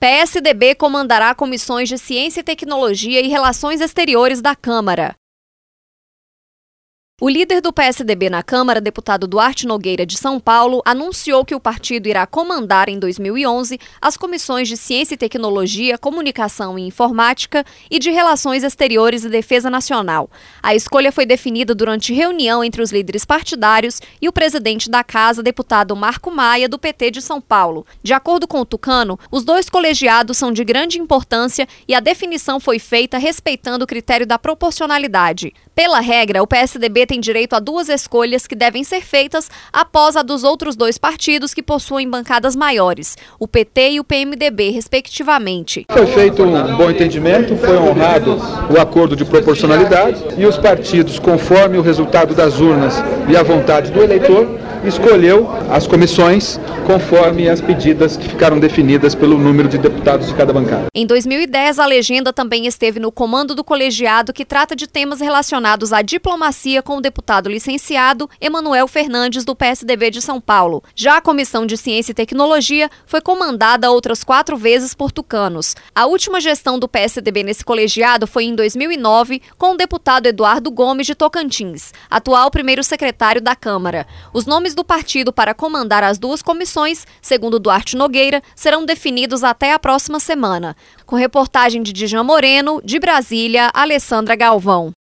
PSDB comandará comissões de Ciência e Tecnologia e Relações Exteriores da Câmara. O líder do PSDB na Câmara, deputado Duarte Nogueira de São Paulo, anunciou que o partido irá comandar em 2011 as comissões de Ciência e Tecnologia, Comunicação e Informática e de Relações Exteriores e Defesa Nacional. A escolha foi definida durante reunião entre os líderes partidários e o presidente da Casa, deputado Marco Maia, do PT de São Paulo. De acordo com o Tucano, os dois colegiados são de grande importância e a definição foi feita respeitando o critério da proporcionalidade. Pela regra, o PSDB tem direito a duas escolhas que devem ser feitas após a dos outros dois partidos que possuem bancadas maiores, o PT e o PMDB, respectivamente. Foi feito um bom entendimento, foi honrado o acordo de proporcionalidade e os partidos, conforme o resultado das urnas e a vontade do eleitor, escolheu as comissões conforme as pedidas que ficaram definidas pelo número de deputados de cada bancada. Em 2010, a legenda também esteve no comando do colegiado que trata de temas relacionados à diplomacia com o deputado licenciado Emanuel Fernandes, do PSDB de São Paulo. Já a Comissão de Ciência e Tecnologia foi comandada outras 4 vezes por tucanos. A última gestão do PSDB nesse colegiado foi em 2009, com o deputado Eduardo Gomes de Tocantins, atual primeiro secretário da Câmara. Os nomes do partido para comandar as duas comissões, segundo Duarte Nogueira, serão definidos até a próxima semana. Com reportagem de Djan Moreno, de Brasília, Alessandra Galvão.